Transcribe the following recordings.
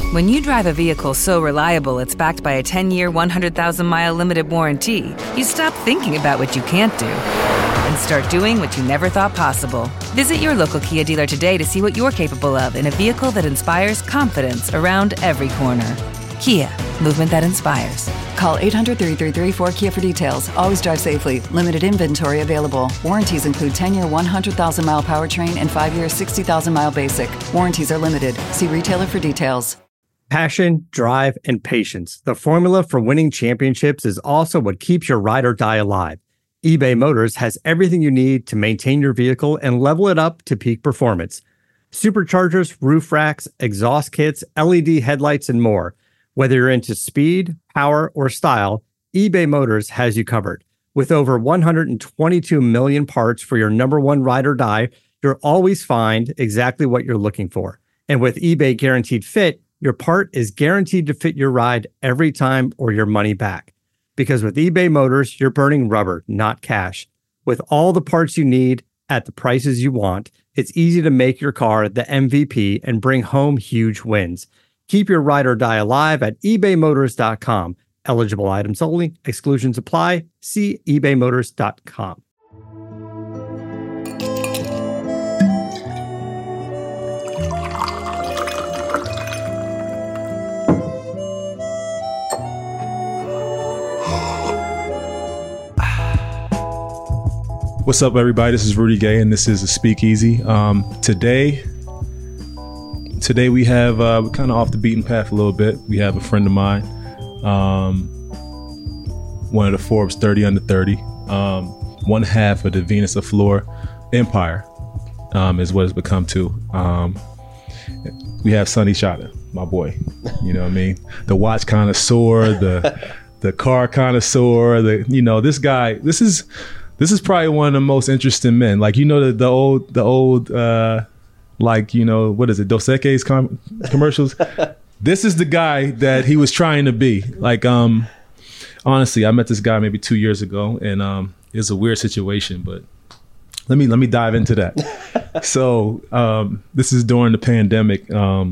When you drive a vehicle so reliable it's backed by a 10-year, 100,000-mile limited warranty, you stop thinking about what you can't do and start doing what you never thought possible. Visit your local Kia dealer today to see what you're capable of in a vehicle that inspires confidence around every corner. Kia, movement that inspires. Call 800-333-4KIA for details. Always drive safely. Limited inventory available. Warranties include 10-year 100,000-mile powertrain and 5-year 60,000-mile basic. Warranties are limited. See retailer for details. Passion, drive, and patience. The formula for winning championships is also what keeps your ride or die alive. eBay Motors has everything you need to maintain your vehicle and level it up to peak performance. Superchargers, roof racks, exhaust kits, LED headlights, and more. Whether you're into speed, power, or style, eBay Motors has you covered. With over 122 million parts for your number one ride or die, you'll always find exactly what you're looking for. And with eBay Guaranteed Fit, your part is guaranteed to fit your ride every time or your money back. Because with eBay Motors, you're burning rubber, not cash. With all the parts you need at the prices you want, it's easy to make your car the MVP and bring home huge wins. Keep your ride or die alive at ebaymotors.com. Eligible items only. Exclusions apply. See ebaymotors.com. What's up, everybody? This is Rudy Gay, and this is a Speakeasy. Today we have we're kind of off the beaten path a little bit. We have a friend of mine, one of the Forbes 30 under 30, one half of the Venus of Floor empire, is what it's become to. We have Sonny Shada, my boy. You know what I mean? The watch connoisseur, the car connoisseur. This guy. This is probably one of the most interesting men. Like, the old. What is it? Dos Equis commercials. This is the guy that he was trying to be. Like, honestly, I met this guy maybe 2 years ago, and it was a weird situation, but let me dive into that. So, this is during the pandemic. I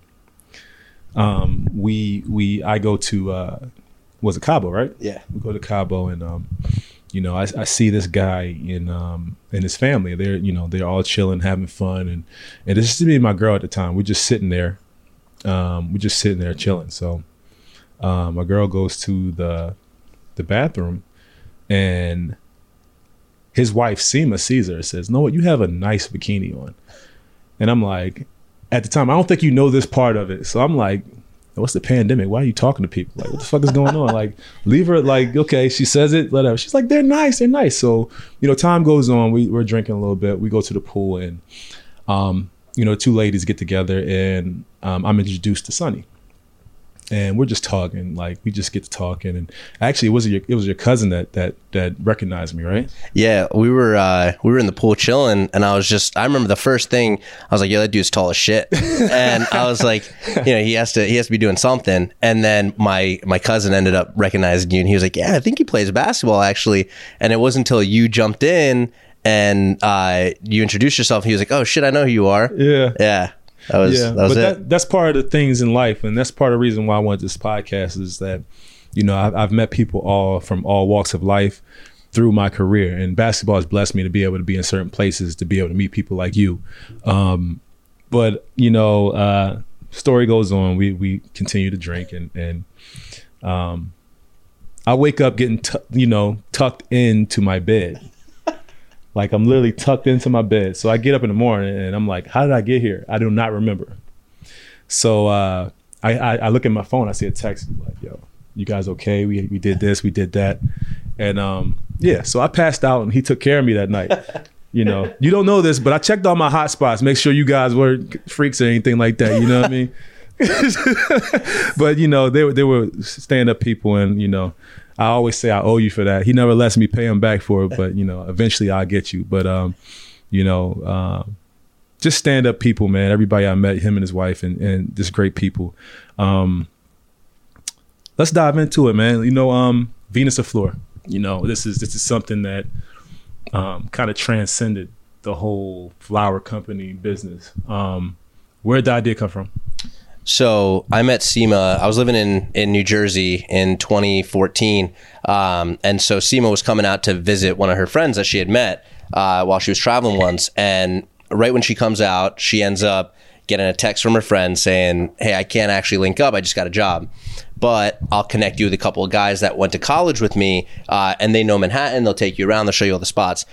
go to was it Cabo, right? Yeah. We go to Cabo, and I see this guy and his family. They're all chilling, having fun, and it's just me and my girl at the time. We're just sitting there, chilling. So my girl goes to the bathroom, and his wife Seema sees her and says, "No, what? You have a nice bikini on." And I'm like, at the time, I don't think you know this part of it. So I'm like, what's the pandemic? Why are you talking to people? Like, what the fuck is going on? Like, leave her. Like, okay, she says it, whatever. She's like, they're nice. So, time goes on. We're drinking a little bit. We go to the pool, and, two ladies get together, and I'm introduced to Sonny. And we're just talking, like we just get to talking. And actually, it was your cousin that recognized me, right? Yeah, we were in the pool chilling, and I remember the first thing I was like, "Yo, that dude's tall as shit," and I was like, he has to be doing something. And then my cousin ended up recognizing you, and he was like, "Yeah, I think he plays basketball actually." And it wasn't until you jumped in and you introduced yourself, he was like, "Oh shit, I know who you are." Yeah. That was it. That's part of the things in life, and that's part of the reason why I wanted this podcast is that, I've met people from all walks of life through my career, and basketball has blessed me to be able to be in certain places, to be able to meet people like you. But story goes on. We continue to drink, and I wake up getting tucked into my bed. Like, I'm literally tucked into my bed. So I get up in the morning and I'm like, how did I get here? I do not remember. So I look at my phone. I see a text like, yo, you guys okay? We did this, we did that. And so I passed out and he took care of me that night. You don't know this, but I checked all my hot spots, make sure you guys weren't freaks or anything like that. You know what I mean? But, they were stand-up people, and, I always say I owe you for that. He never lets me pay him back for it, but eventually I'll get you. But just stand up people, man. Everybody I met, him and his wife, and just great people. Let's dive into it, man. Venus of Floor. This is something that kind of transcended the whole flower company business. Where did the idea come from? So I met Seema. I was living in New Jersey in 2014. And so Seema was coming out to visit one of her friends that she had met while she was traveling once. And right when she comes out, she ends up getting a text from her friend saying, hey, I can't actually link up. I just got a job. But I'll connect you with a couple of guys that went to college with me, and they know Manhattan. They'll take you around. They'll show you all the spots.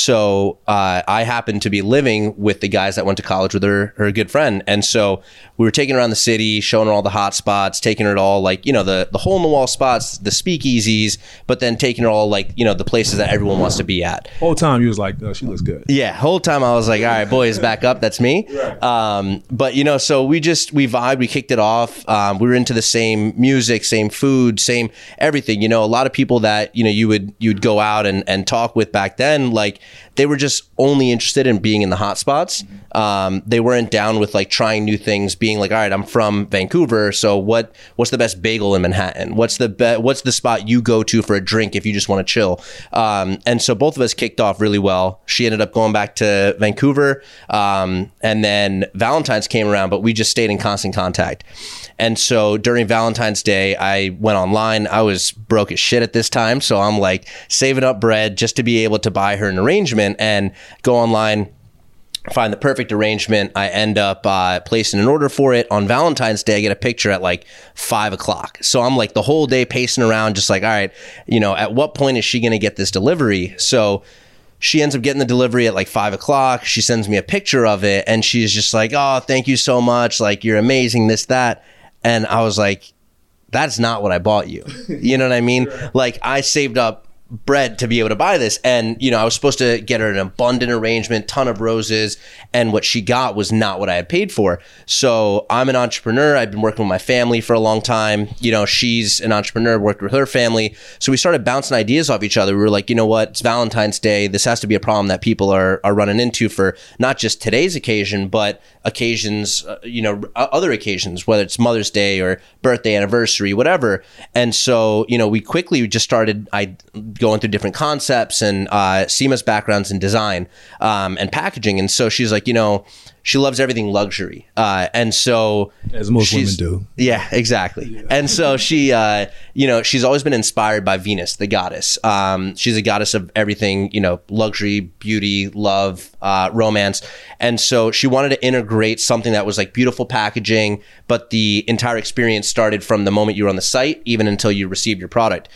So I happened to be living with the guys that went to college with her good friend. And so we were taking her around the city, showing her all the hot spots, taking her to all like, the hole in the wall spots, the speakeasies, but then taking her all like, the places that everyone wants to be at. Whole time you was like, oh, she looks good. Yeah. Whole time I was like, all right, boys, back up. That's me. Right. But, so we vibed, we kicked it off. We were into the same music, same food, same everything. A lot of people that, you'd go out and talk with back then, like they were just only interested in being in the hot spots. They weren't down with like trying new things, being like, all right, I'm from Vancouver, so what's the best bagel in Manhattan? What's the spot you go to for a drink if you just want to chill? And so both of us kicked off really well. She ended up going back to Vancouver, and then Valentine's came around, but we just stayed in constant contact. And so during Valentine's Day, I went online. I was broke as shit at this time, so I'm like saving up bread just to be able to buy her an arrangement and go online, find the perfect arrangement. I end up placing an order for it. On Valentine's Day, I get a picture at like 5 o'clock. So I'm like the whole day pacing around, just like, all right, at what point is she going to get this delivery? So she ends up getting the delivery at like 5 o'clock. She sends me a picture of it and she's just like, oh, thank you so much. Like, you're amazing, this, that. And I was like, that's not what I bought you. You know what I mean? Like, I saved up bread to be able to buy this, and I was supposed to get her an abundant arrangement, ton of roses, and what she got was not what I had paid for. So I'm an entrepreneur. I've been working with my family for a long time. She's an entrepreneur, worked with her family. So we started bouncing ideas off each other. We were like, what? It's Valentine's Day. This has to be a problem that people are running into for not just today's occasion, but occasions, other occasions, whether it's Mother's Day or birthday, anniversary, whatever. And so, we quickly just started going through different concepts, and Seema's background's in design and packaging. And so she's like, she loves everything luxury. And so as most women do. Yeah, exactly. Yeah. And so she, she's always been inspired by Venus, the goddess. She's a goddess of everything, luxury, beauty, love, romance. And so she wanted to integrate something that was like beautiful packaging, but the entire experience started from the moment you were on the site, even until you received your product.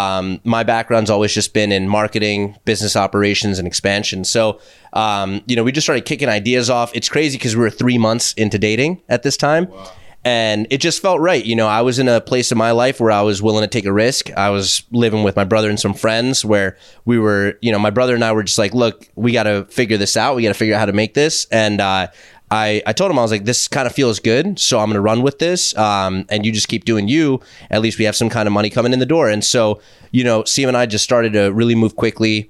My background's always just been in marketing, business operations, and expansion. So, we just started kicking ideas off. It's crazy because we were 3 months into dating at this time. Wow. And it just felt right. I was in a place in my life where I was willing to take a risk. I was living with my brother and some friends where we were, my brother and I were just like, look, we got to figure this out. We got to figure out how to make this. And, I told him, I was like, this kind of feels good, so I'm going to run with this, and you just keep doing you. At least we have some kind of money coming in the door. And so, Seema and I just started to really move quickly.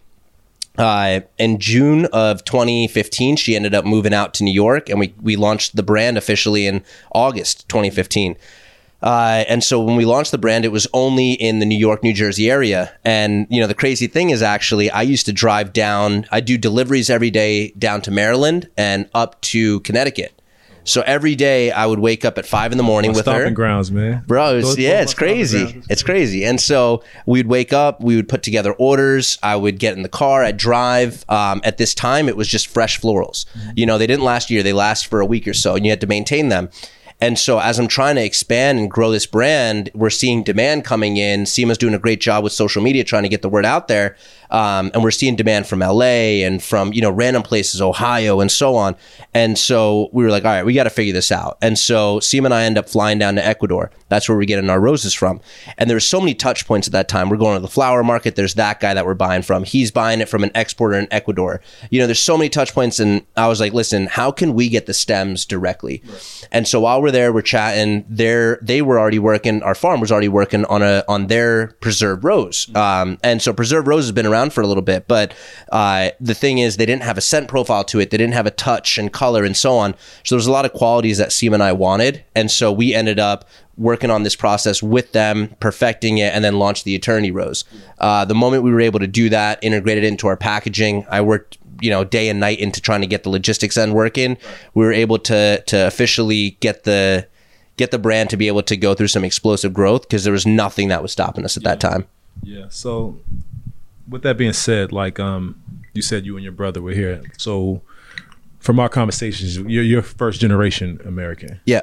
In June of 2015, she ended up moving out to New York, and we launched the brand officially in August 2015. And so when we launched the brand, it was only in the New York, New Jersey area. And, the crazy thing is actually I used to drive down, I do deliveries every day down to Maryland and up to Connecticut. So every day I would wake up at 5 a.m. with her. Stomping grounds, man. Bro, it's crazy. It's crazy. And so we'd wake up, we would put together orders. I would get in the car, I'd drive. At this time, it was just fresh florals. They didn't last a year. They last for a week or so, and you had to maintain them. And so as I'm trying to expand and grow this brand, we're seeing demand coming in. Seema's doing a great job with social media, trying to get the word out there. And we're seeing demand from LA and from, random places, Ohio and so on. And so we were like, all right, we got to figure this out. And so Seema and I end up flying down to Ecuador. That's where we're getting our roses from. And there's so many touch points at that time. We're going to the flower market. There's that guy that we're buying from. He's buying it from an exporter in Ecuador. There's so many touch points. And I was like, listen, how can we get the stems directly? Right. And so while we're there, we're chatting. They were already working. Our farm was already working on their preserved rose. And so preserved rose has been around for a little bit, but the thing is, they didn't have a scent profile to it. They didn't have a touch and color and so on. So there was a lot of qualities that Seema and I wanted. And so we ended up working on this process with them, perfecting it, and then launched the Eternity Rose. The moment we were able to do that, integrate it into our packaging, I worked day and night into trying to get the logistics end working. We were able to officially get the get the brand to be able to go through some explosive growth, because there was nothing that was stopping us at that time. Yeah. So with that being said, like you said you and your brother were here. So from our conversations, you're first generation American. Yeah.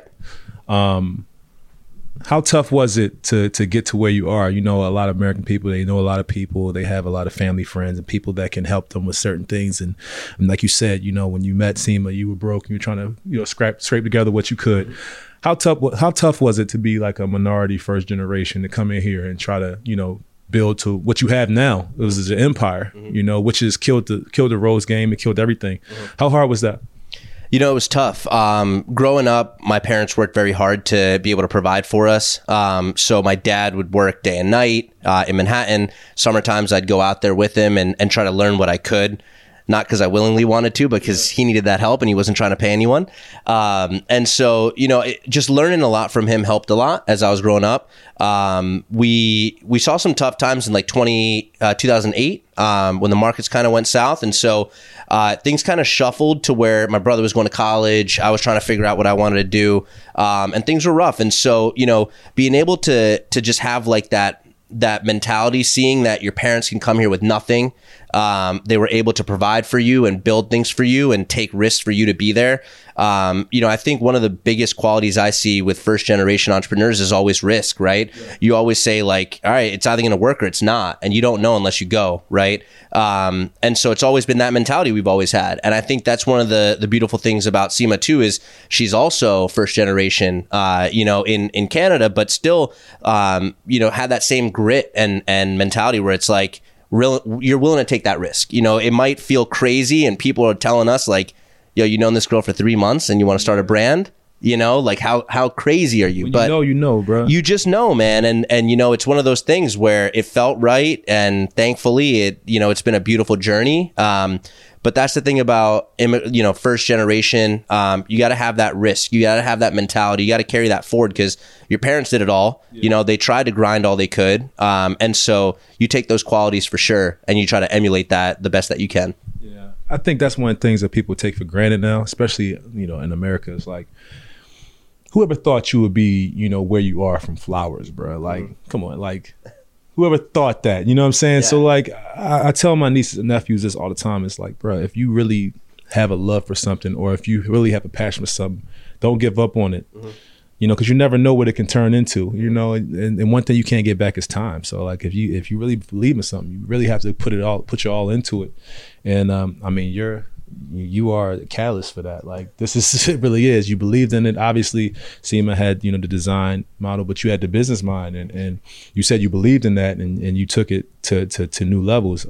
How tough was it to get to where you are? You know, a lot of American people, they know a lot of people, they have a lot of family friends and people that can help them with certain things. And like you said, you know, when you met Sima, you were broke and you were trying to, you know, scrape together what you could. How tough was it to be like a minority first generation to come in here and try to, you know, build to what you have now? It was an empire, you know, which has killed the Rose game. It killed everything. How hard was that? You know, it was tough. Growing up, my parents worked very hard to be able to provide for us. So my dad would work day and night in Manhattan. Summer times, I'd go out there with him and try to learn what I could. Not because I willingly wanted to, but because he needed that help and he wasn't trying to pay anyone. And so, you know, just learning a lot from him helped a lot as I was growing up. We saw some tough times in like 2008 when the markets kind of went south. And so things kind of shuffled to where my brother was going to college. I was trying to figure out what I wanted to do. And things were rough. And so, you know, being able to just have like that mentality, seeing that your parents can come here with nothing. They were able to provide for you and build things for you and take risks for you to be there. You know, I think one of the biggest qualities I see with first generation entrepreneurs is always risk, right? Yeah. You always say like, all right, it's either going to work or it's not. And you don't know unless you go, right? And so it's always been that mentality we've always had. And I think that's one of the beautiful things about Sima too, is she's also first generation, you know, in Canada, but still, you know, had that same grit and mentality where it's like, you're willing to take that risk. You know, it might feel crazy and people are telling us like, yo, you known this girl for 3 months and you want to start a brand? You know, like how crazy are you? But you know, bro. You just know, man. And you know, it's one of those things where it felt right. And thankfully you know, it's been a beautiful journey. But that's the thing about, you know, first generation. You got to have that risk. You got to have that mentality. You got to carry that forward because your parents did it all. Yeah. You know, they tried to grind all they could. And so you take those qualities for sure and you try to emulate that the best that you can. Yeah. I think that's one of the things that people take for granted now, especially, you know, in America. It's like, whoever thought you would be, you know, where you are from flowers, bro? Like, come on, like, whoever thought that, you know what I'm saying? Yeah. So like, I tell my nieces and nephews this all the time. It's like, bro, if you really have a love for something, or if you really have a passion for something, don't give up on it. Mm-hmm. You know, because you never know what it can turn into, you know, and one thing you can't get back is time. So like, if you really believe in something, you really have to put your all into it. And I mean, you are a catalyst for that. Like, this is, it really is. You believed in it. Obviously, Sima had, you know, the design model, but you had the business mind, and you said you believed in that, and you took it to new levels.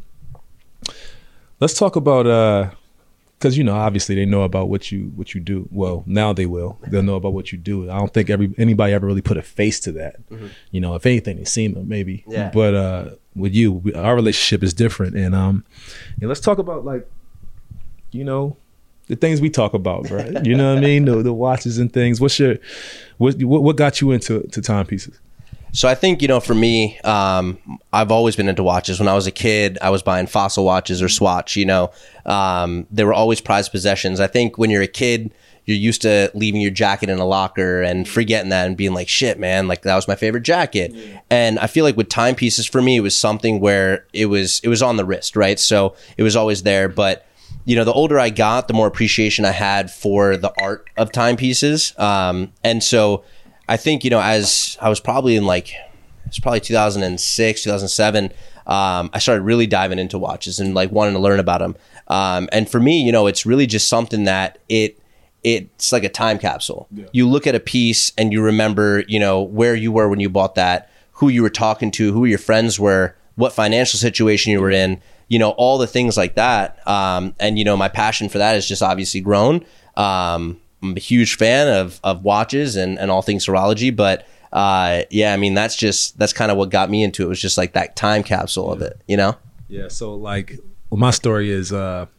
Let's talk about, because, you know, obviously they know about what you do. Well, now they will. They'll know about what you do. I don't think anybody ever really put a face to that. Mm-hmm. You know, if anything, it's Sima maybe. Yeah. But with you, our relationship is different. And let's talk about, like, you know, the things we talk about, right? You know what I mean? The watches and things. What got you into timepieces? So I think, you know, for me, I've always been into watches. When I was a kid, I was buying Fossil watches or Swatch, you know. They were always prized possessions. I think when you're a kid, you're used to leaving your jacket in a locker and forgetting that and being like, shit, man, like that was my favorite jacket. Yeah. And I feel like with timepieces, for me, it was something where it was on the wrist, right? So it was always there. But you know, the older I got, the more appreciation I had for the art of timepieces. And so I think, you know, as I was probably in like, it's probably 2006, 2007, I started really diving into watches and like wanting to learn about them. And for me, you know, it's really just something that it's like a time capsule. Yeah. You look at a piece and you remember, you know, where you were when you bought that, who you were talking to, who your friends were, what financial situation you were in, you know, all the things like that. And, you know, my passion for that has just obviously grown. I'm a huge fan of watches and all things horology, but yeah, I mean, that's kind of what got me into it. It was just like that time capsule of it, you know? Yeah. So like, well, my story is,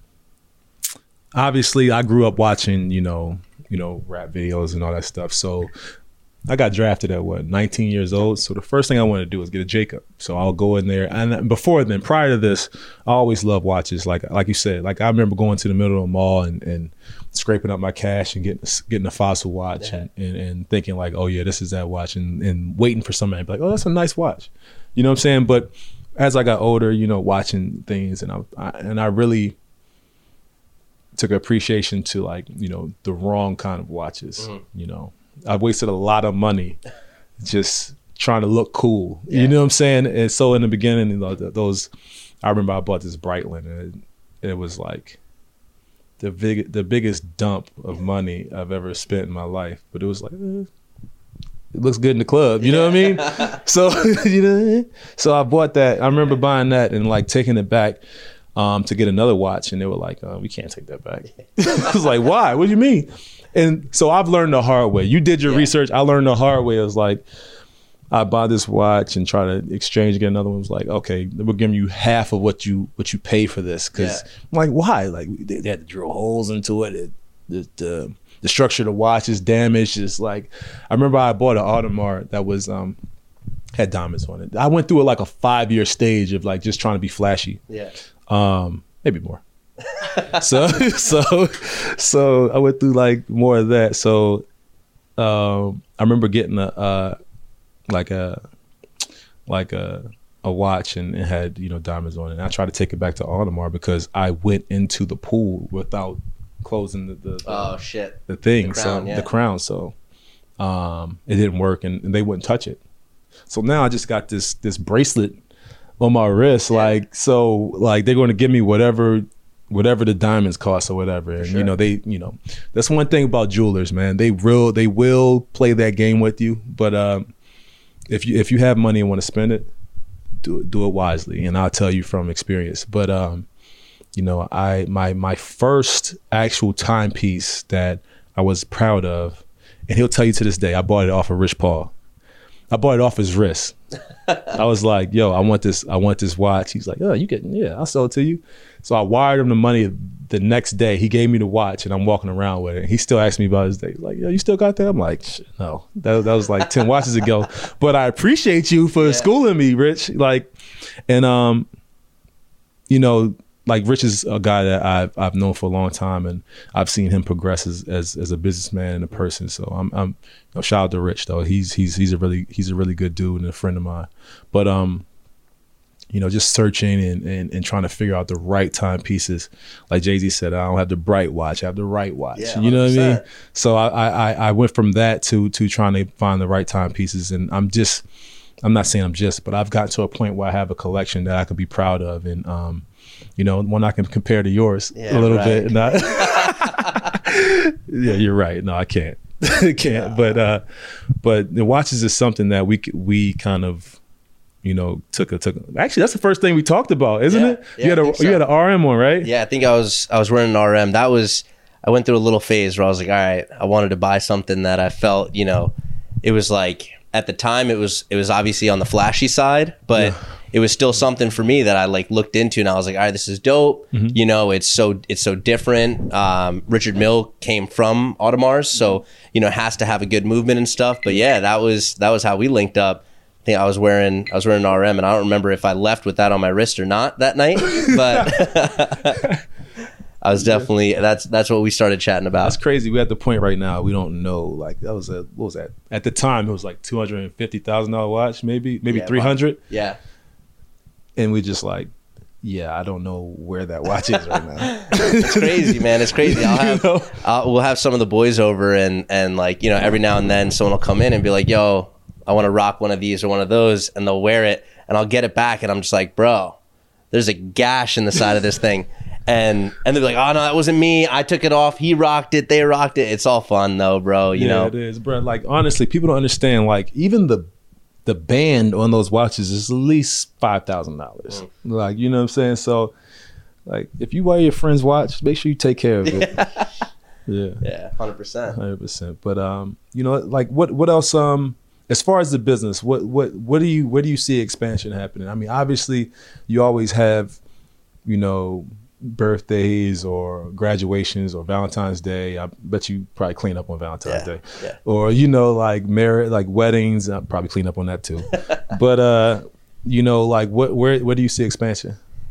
obviously I grew up watching, you know, rap videos and all that stuff. So I got drafted at 19 years old. So the first thing I wanted to do was get a Jacob. So I'll go in there. And before then, prior to this, I always loved watches. Like you said, like I remember going to the middle of the mall and scraping up my cash and getting a Fossil watch and thinking like, oh yeah, this is that watch, and waiting for somebody to be like, oh, that's a nice watch. You know what I'm saying? But as I got older, you know, watching things, and I really took appreciation to, like, you know, the wrong kind of watches. You know, I wasted a lot of money just trying to look cool. You know what I'm saying? And so in the beginning, you know, I remember I bought this Breitling, and it was like the biggest dump of money I've ever spent in my life. But it was like, it looks good in the club, you know what I mean? So, you know, so I bought that. I remember buying that and like taking it back to get another watch, and they were like, we can't take that back. I was like, why? What do you mean? And so I've learned the hard way. You did your research. I learned the hard way. It was like, I buy this watch and try to exchange and get another one. It was like, okay, we're giving you half of what you pay for this. Cause I'm like, why? Like they had to drill holes into it. The structure of the watch is damaged. It's like, I remember I bought an Audemars that was had diamonds on it. I went through like a 5-year stage of like just trying to be flashy. Yeah. Maybe more. So I went through like more of that. So I remember getting a watch, and it had, you know, diamonds on it. And I tried to take it back to Audemars because I went into the pool without closing the thing, the crown. So it didn't work, and they wouldn't touch it. So now I just got this bracelet on my wrist, like, so like they're going to give me whatever the diamonds cost or whatever. And you know, that's one thing about jewelers, man. They will play that game with you, but if you have money and want to spend it, do it wisely. And I'll tell you from experience. But you know, my first actual timepiece that I was proud of, and he'll tell you to this day, I bought it off of Rich Paul. I bought it off his wrist. I was like, yo, I want this watch. He's like, oh, I'll sell it to you. So I wired him the money the next day. He gave me the watch, and I'm walking around with it. He still asks me about his day. He's like, yo, you still got that? I'm like, no, that was like 10 watches ago. But I appreciate you for schooling me, Rich. Like, and you know, like Rich is a guy that I've known for a long time, and I've seen him progress as a businessman and a person. So I'm you know, shout out to Rich though. He's a really good dude and a friend of mine. But you know, just searching and trying to figure out the right timepieces. Like Jay-Z said, I don't have the bright watch, I have the right watch. Yeah, you know what I mean? So I went from that to trying to find the right timepieces, and I'm not saying but I've gotten to a point where I have a collection that I can be proud of, and you know, one I can compare to yours a little bit. Yeah, you're right. No, I can't. I can't. But the watches is something that we kind of, you know, took. Actually, that's the first thing we talked about, isn't it? Yeah, you had an RM one, right? Yeah, I think I was wearing an RM. I went through a little phase where I was like, all right, I wanted to buy something that I felt, you know, it was like, at the time it was obviously on the flashy side, but it was still something for me that I like looked into, and I was like, all right, this is dope. Mm-hmm. You know, it's so different. Richard Mille came from Audemars, so, you know, has to have a good movement and stuff. But yeah, that was how we linked up. I think I was wearing an RM, and I don't remember if I left with that on my wrist or not that night, but I was definitely, that's what we started chatting about. That's crazy. We're at the point right now, we don't know, like, what was that? At the time, it was like $250,000 watch, maybe 300. Yeah. And we just like, I don't know where that watch is right now. It's crazy, man. It's crazy. We'll have some of the boys over, and like, you know, every now and then someone will come in and be like, yo, I want to rock one of these or one of those, and they'll wear it, and I'll get it back, and I'm just like, bro, there's a gash in the side of this thing. And they'll be like, oh no, that wasn't me. I took it off. He rocked it. They rocked it. It's all fun though, bro. You know? It is, bro. Like, honestly, people don't understand, like, even the band on those watches is at least $5,000. Like, you know what I'm saying? So, like, if you wear your friend's watch, make sure you take care of it. Yeah, 100%. 100%. But you know, like, what else? As far as the business, where do you see expansion happening? I mean, obviously, you always have, you know, birthdays or graduations or Valentine's Day. I bet you probably clean up on Valentine's Day. Yeah. Or, you know, like marriage, like weddings, I'll probably clean up on that too. But you know, like where do you see expansion?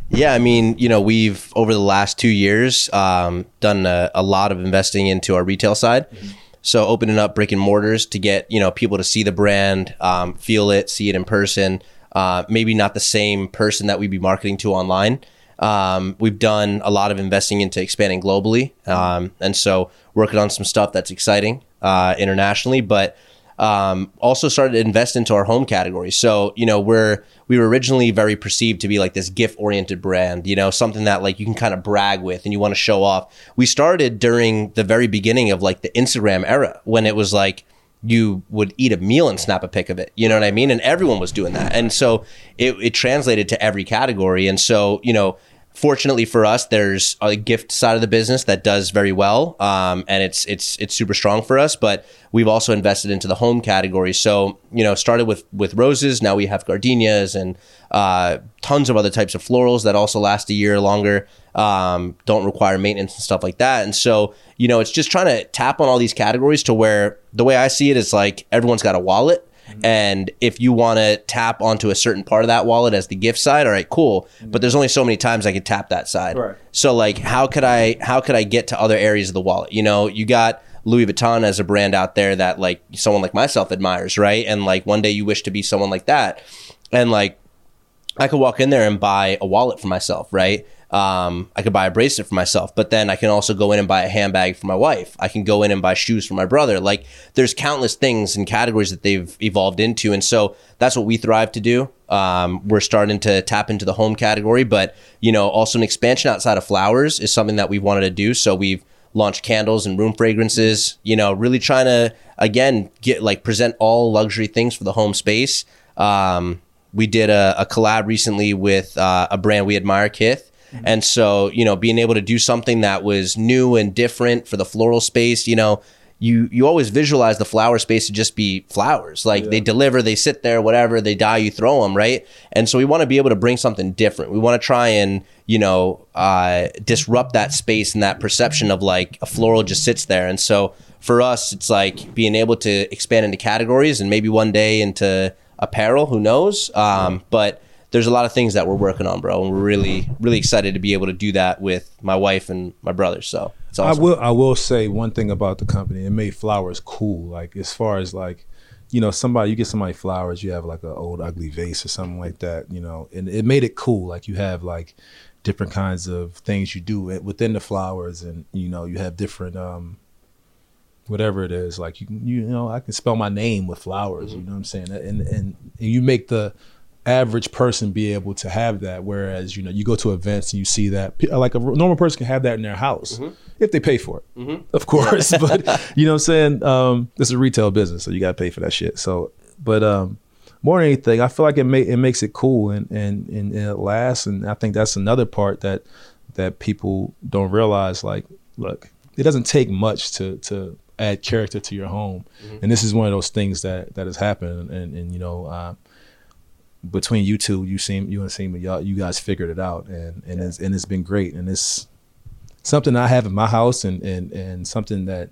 Yeah, I mean, we've over the last 2 years done a lot of investing into our retail side. Mm-hmm. So opening up brick and mortars to get people to see the brand, feel it, see it in person. Maybe not the same person that we'd be marketing to online. We've done a lot of investing into expanding globally, and so working on some stuff that's exciting internationally, but also started to invest into our home category. So, we were originally very perceived to be like this gift-oriented brand, something that like you can kind of brag with and you want to show off. We started during the very beginning of like the Instagram era, when it was like you would eat a meal and snap a pic of it. You know what I mean? And everyone was doing that. And so it translated to every category. And so, fortunately for us, there's a gift side of the business that does very well, and it's super strong for us. But we've also invested into the home category. So started with roses. Now we have gardenias and tons of other types of florals that also last a year longer, don't require maintenance and stuff like that. And so it's just trying to tap on all these categories to where the way I see it is like everyone's got a wallet. And if you want to tap onto a certain part of that wallet as the gift side, all right, cool. But there's only so many times I could tap that side. Right. So like, how could I get to other areas of the wallet? You got Louis Vuitton as a brand out there that like someone like myself admires, right? And like one day you wish to be someone like that. And like, I could walk in there and buy a wallet for myself, right? I could buy a bracelet for myself, but then I can also go in and buy a handbag for my wife. I can go in and buy shoes for my brother. Like there's countless things and categories that they've evolved into. And so that's what we thrive to do. We're starting to tap into the home category, but also an expansion outside of flowers is something that we've wanted to do. So we've launched candles and room fragrances, really trying to, again, present all luxury things for the home space. We did a collab recently with a brand we admire, Kith. And so, being able to do something that was new and different for the floral space, you always visualize the flower space to just be flowers. Like they deliver, they sit there, whatever, they die, you throw them, right? And so we want to be able to bring something different. We want to try and, disrupt that space and that perception of like a floral just sits there. And so for us, it's like being able to expand into categories and maybe one day into apparel, who knows? But there's a lot of things that we're working on, bro. And we're really, really excited to be able to do that with my wife and my brother. So it's awesome. I will say one thing about the company. It made flowers cool. Like as far as like, you get somebody flowers, you have like an old ugly vase or something like that, and it made it cool. Like you have like different kinds of things you do within the flowers, and, you have different, whatever it is, like I can spell my name with flowers, you know what I'm saying? And you make the average person be able to have that, whereas you go to events and you see that like a normal person can have that in their house if they pay for it, of course. But you know what I'm saying, it's a retail business, so you got to pay for that shit. So but more than anything, I feel like it makes it cool and it lasts. And I think that's another part that people don't realize. Like, look, it doesn't take much to add character to your home, and this is one of those things that has happened. And between you two, you guys figured it out, and it's been great, and it's something I have in my house, and something that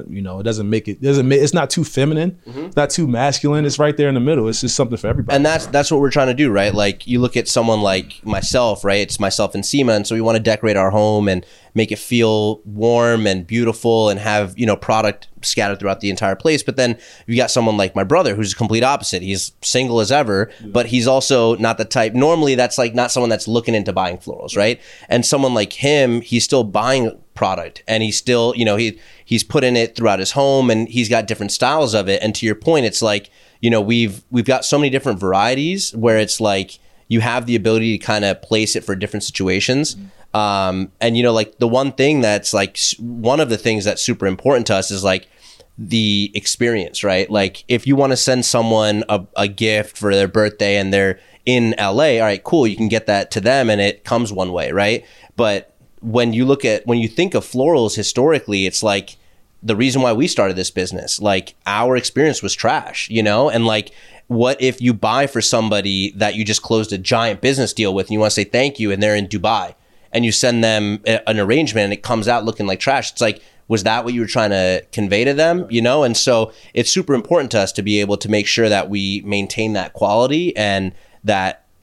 it's not too feminine, not too masculine. It's right there in the middle. It's just something for everybody. And that's what we're trying to do, right? Like you look at someone like myself, right? It's myself and Seema, and so we want to decorate our home and make it feel warm and beautiful and have product scattered throughout the entire place. But then you got someone like my brother who's the complete opposite. He's single as ever, but he's also not the type. Normally that's like not someone that's looking into buying florals, right? And someone like him, he's still buying product, and he's still, he's putting it throughout his home, and he's got different styles of it. And to your point, it's like, we've got so many different varieties where it's like you have the ability to kind of place it for different situations. And like the one thing that's like one of the things that's super important to us is like the experience, right? Like if you want to send someone a gift for their birthday and they're in LA, all right, cool, you can get that to them and it comes one way, right? But when you think of florals historically, it's like the reason why we started this business, like our experience was trash, and like, what if you buy for somebody that you just closed a giant business deal with and you want to say thank you, and they're in Dubai, and you send them an arrangement and it comes out looking like trash? It's like, was that what you were trying to convey to them? And so it's super important to us to be able to make sure that we maintain that quality and that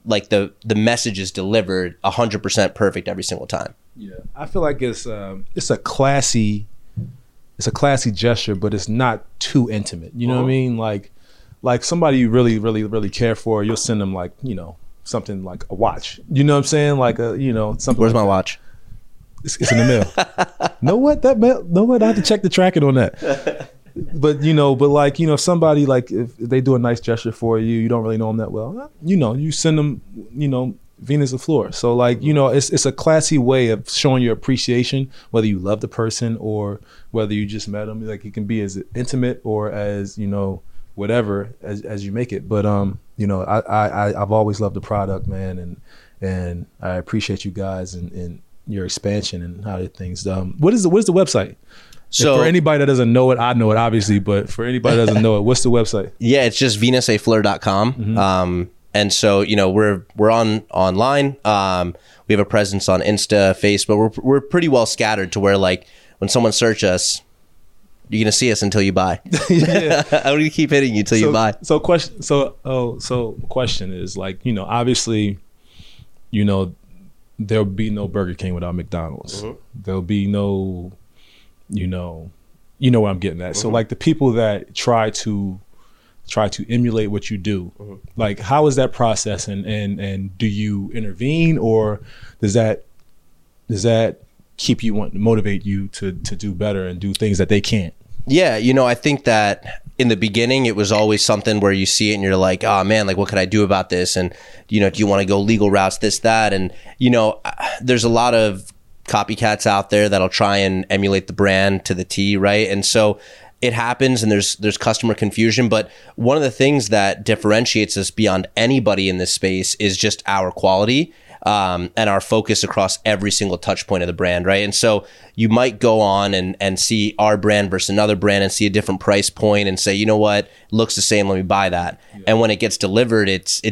like the message is delivered 100% perfect every single time. Yeah, I feel like it's a classy gesture, but it's not too intimate. You know what I mean? Like somebody you really, really, really care for, you'll send them like, you know, something like a watch. You know what I'm saying? Like a, you know, something. Where's like my watch? It's in the mail. Know what? I have to check the tracking on that. But you know, like, you know, somebody like if they do a nice gesture for you, you don't really know them that well. You know, you send them, you know, Venus LaFleur. So like, you know, it's a classy way of showing your appreciation, whether you love the person or whether you just met them. Like it can be as intimate or as, you know, whatever as you make it. But you know, I've always loved the product, man, and I appreciate you guys and your expansion and how things. What is the website? So for anybody that doesn't know it, I know it obviously, but for anybody that doesn't know it, what's the website? Yeah, it's just venusafleur.com. Mm-hmm. And so, you know, we're online. We have a presence on Insta, Facebook. We're pretty well scattered to where like when someone search us, you're gonna see us until you buy. Yeah. I'm gonna keep hitting you till you buy. So question is like, you know, obviously, you know, there'll be no Burger King without McDonald's. Mm-hmm. There'll be no, you know where I'm getting at. Mm-hmm. So like the people that try to emulate what you do, mm-hmm. like how is that process and do you intervene or does that keep you motivate you to do better and do things that they can't? Yeah, you know, I think that in the beginning it was always something where you see it and you're like, oh man, like what could I do about this? And you know, do you want to go legal routes, this, that? And you know, there's a lot of copycats out there that'll try and emulate the brand to the T, right? And so it happens and there's customer confusion, but one of the things that differentiates us beyond anybody in this space is just our quality and our focus across every single touch point of the brand, right? And so you might go on and see our brand versus another brand and see a different price point and say, you know what, it looks the same, let me buy that. Yeah. And when it gets delivered, it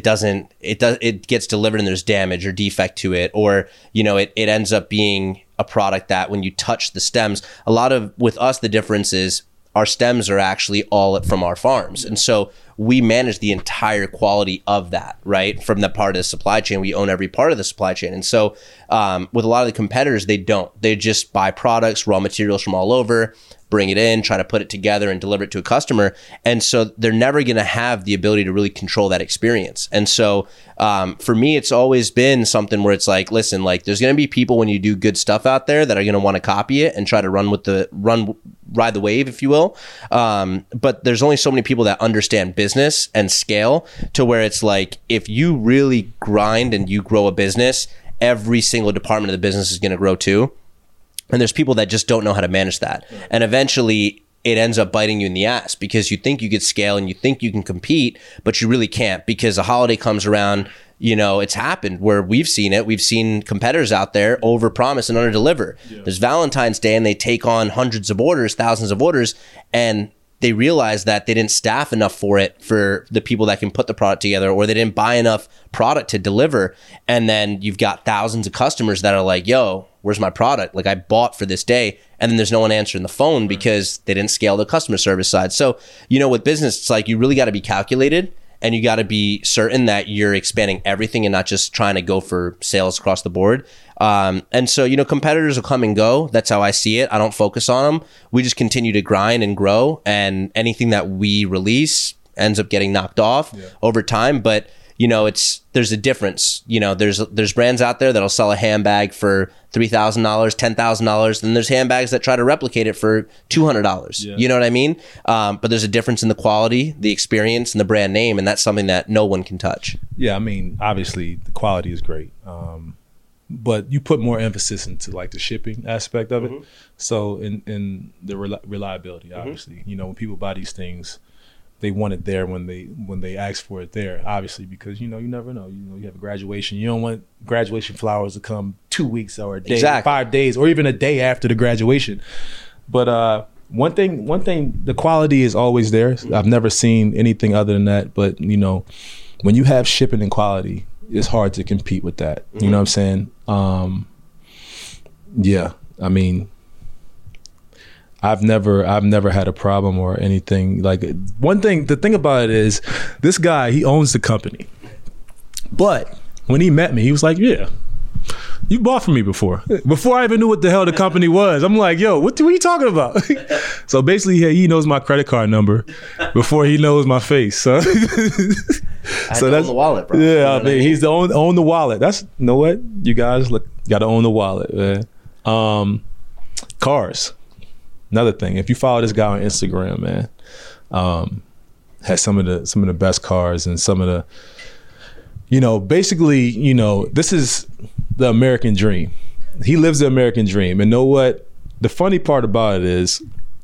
gets delivered and there's damage or defect to it, or you know, it ends up being a product that when you touch the stems, with us the difference is our stems are actually all from our farms. And so we manage the entire quality of that, right? From the part of the supply chain, we own every part of the supply chain. And so with a lot of the competitors, they don't. They just buy products, raw materials from all over, bring it in, try to put it together and deliver it to a customer. And so they're never going to have the ability to really control that experience. And so for me, it's always been something where it's like, listen, like there's going to be people when you do good stuff out there that are going to want to copy it and try to ride the wave, if you will. But there's only so many people that understand business and scale to where it's like, if you really grind and you grow a business, every single department of the business is going to grow too. And there's people that just don't know how to manage that. And eventually it ends up biting you in the ass because you think you could scale and you think you can compete, but you really can't because a holiday comes around. You know, it's happened where we've seen it. We've seen competitors out there overpromise and underdeliver. Yeah. There's Valentine's Day and they take on hundreds of orders, thousands of orders, and they realize that they didn't staff enough for it for the people that can put the product together, or they didn't buy enough product to deliver. And then you've got thousands of customers that are like, yo, where's my product? Like I bought for this day. And then there's no one answering the phone because they didn't scale the customer service side. So, you know, with business, it's like you really got to be calculated and you got to be certain that you're expanding everything and not just trying to go for sales across the board. And so, you know, competitors will come and go. That's how I see it. I don't focus on them. We just continue to grind and grow, and anything that we release ends up getting knocked off over time. But, you know, there's a difference. You know, there's brands out there that'll sell a handbag for $3,000, $10,000. And there's handbags that try to replicate it for $200. Yeah. You know what I mean? But there's a difference in the quality, the experience, and the brand name. And that's something that no one can touch. Yeah. I mean, obviously the quality is great. But you put more emphasis into like the shipping aspect of it. Mm-hmm. So in the reliability, obviously, mm-hmm. you know, when people buy these things, they want it there when they ask for it there, obviously, because, you know, you never know. You know, you have a graduation. You don't want graduation flowers to come 2 weeks or a day, exactly. 5 days, or even a day after the graduation. But one thing, the quality is always there. Mm-hmm. I've never seen anything other than that. But, you know, when you have shipping and quality, it's hard to compete with that. Mm-hmm. You know what I'm saying? Yeah, I mean, I've never had a problem or anything. Like the thing about it is this guy, he owns the company, But when he met me, he was like, yeah, you bought from me before. Before I even knew what the hell the company was. I'm like, yo, what are you talking about? So basically, he knows my credit card number before he knows my face. So, I so that's own the wallet, bro. Yeah, you know I mean, he's the own the wallet. That's, you know what? You guys got to own the wallet, man. Cars. Another thing. If you follow this guy on Instagram, man, has some of the best cars and some of the, you know, basically, you know, this is the American dream. He lives the American dream. And know what? The funny part about it is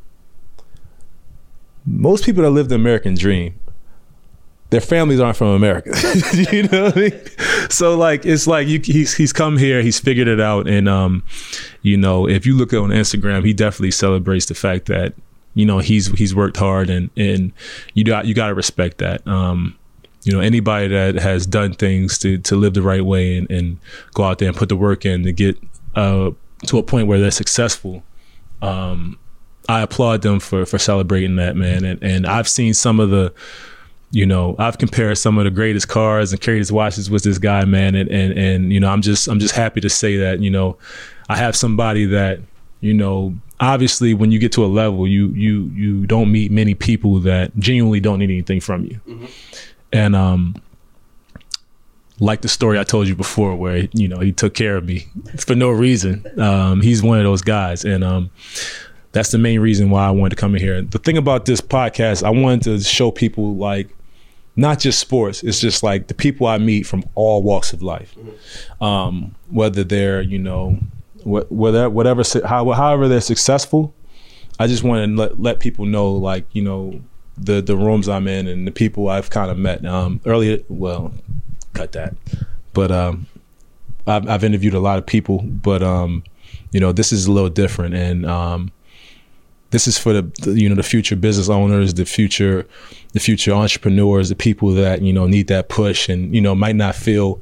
most people that live the American dream, their families aren't from America. You know what I mean? So like, it's like he's come here, he's figured it out. And, you know, if you look on Instagram, he definitely celebrates the fact that, you know, he's worked hard and you got to respect that. You know, anybody that has done things to live the right way and go out there and put the work in to get to a point where they're successful, I applaud them for celebrating that, man. And I've seen some of the, you know, I've compared some of the greatest cars and greatest watches with this guy, man. And you know, I'm just happy to say that, you know, I have somebody that, you know, obviously when you get to a level, you don't meet many people that genuinely don't need anything from you. Mm-hmm. And like the story I told you before where, you know, he took care of me for no reason. He's one of those guys. And that's the main reason why I wanted to come in here. The thing about this podcast, I wanted to show people, like, not just sports, it's just like the people I meet from all walks of life. Whether they're, you know, however they're successful, I just want to let people know, like, you know, the rooms I'm in and the people I've kind of met earlier. Well, cut that. But I've interviewed a lot of people, but you know, this is a little different, and this is for the future business owners, the future entrepreneurs, the people that, you know, need that push and, you know, might not feel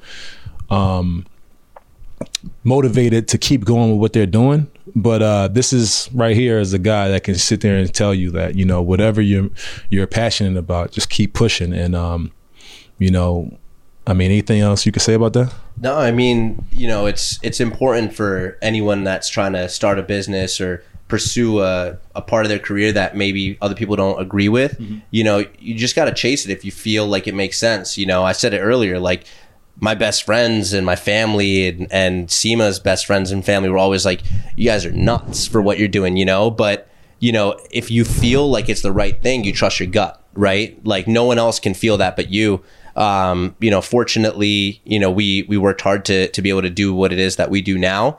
motivated to keep going with what they're doing. But this is right here is a guy that can sit there and tell you that, you know, whatever you're passionate about, just keep pushing. And you know, I mean, anything else you could say about that? No, I mean, you know, it's important for anyone that's trying to start a business or pursue a part of their career that maybe other people don't agree with. Mm-hmm. You know, you just got to chase it if you feel like it makes sense. You know, I said it earlier, like, my best friends and my family and Seema's best friends and family were always like, you guys are nuts for what you're doing, you know? But, you know, if you feel like it's the right thing, you trust your gut, right? Like, no one else can feel that but you. You know, fortunately, you know, we worked hard to be able to do what it is that we do now.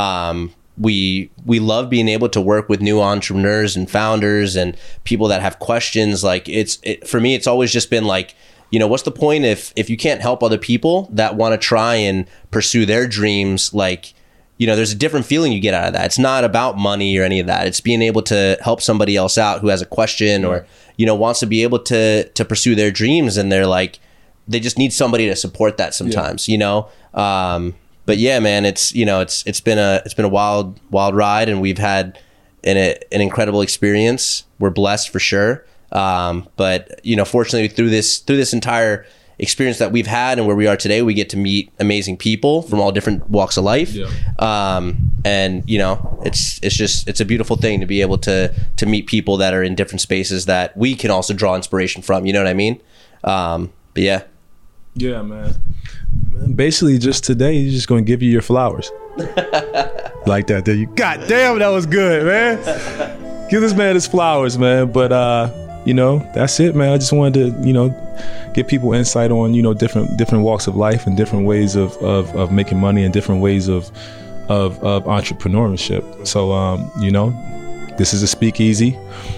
We love being able to work with new entrepreneurs and founders and people that have questions. Like, for me, it's always just been like, you know, what's the point if you can't help other people that want to try and pursue their dreams? Like, you know, there's a different feeling you get out of that. It's not about money or any of that. It's being able to help somebody else out who has a question or, you know, wants to be able to pursue their dreams. And they're like, they just need somebody to support that sometimes, you know? But yeah, man, it's, you know, it's been a wild ride, and we've had an incredible experience. We're blessed for sure. But, you know, fortunately through this entire experience that we've had and where we are today, we get to meet amazing people from all different walks of life. Yeah. And, you know, it's a beautiful thing to be able to meet people that are in different spaces that we can also draw inspiration from, you know what I mean? But yeah. Yeah, man. Basically, just today, he's just going to give you your flowers. Like that. There you. God damn, that was good, man. Give this man his flowers, man. But, you know, that's it, man. I just wanted to, you know, give people insight on, you know, different walks of life and different ways of making money and different ways of entrepreneurship. So, you know, this is a speakeasy.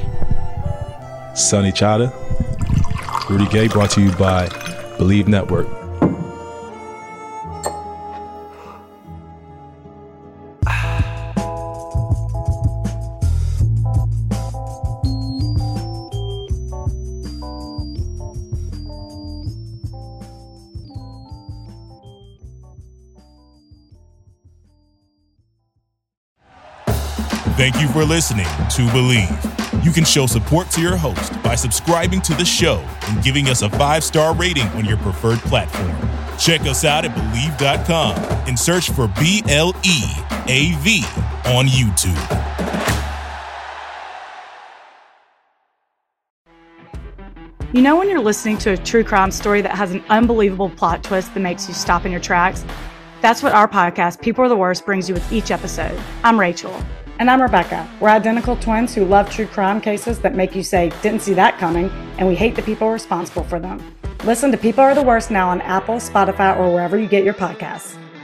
Sonny Chada, Rudy Gay, brought to you by Believe Network. Thank you for listening to Believe. You can show support to your host by subscribing to the show and giving us a 5-star rating on your preferred platform. Check us out at Believe.com and search for BLEAV on YouTube. You know when you're listening to a true crime story that has an unbelievable plot twist that makes you stop in your tracks? That's what our podcast, People Are the Worst, brings you with each episode. I'm Rachel. And I'm Rebecca. We're identical twins who love true crime cases that make you say, didn't see that coming, and we hate the people responsible for them. Listen to People Are the Worst now on Apple, Spotify, or wherever you get your podcasts.